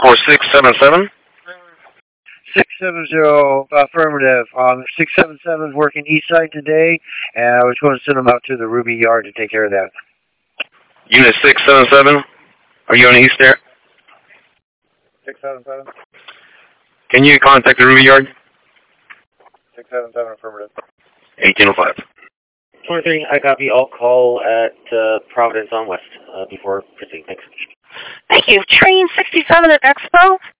for 677. 670, affirmative. 677 is working east side today, and I was going to send them out to the Ruby Yard to take care of that. Unit 677, are you on the east there? 677. Can you contact the Ruby Yard? 677, affirmative. 1805. 23, I copy. I'll call at Providence on West before proceeding. Thanks. Thank you. Train 67 at Expo.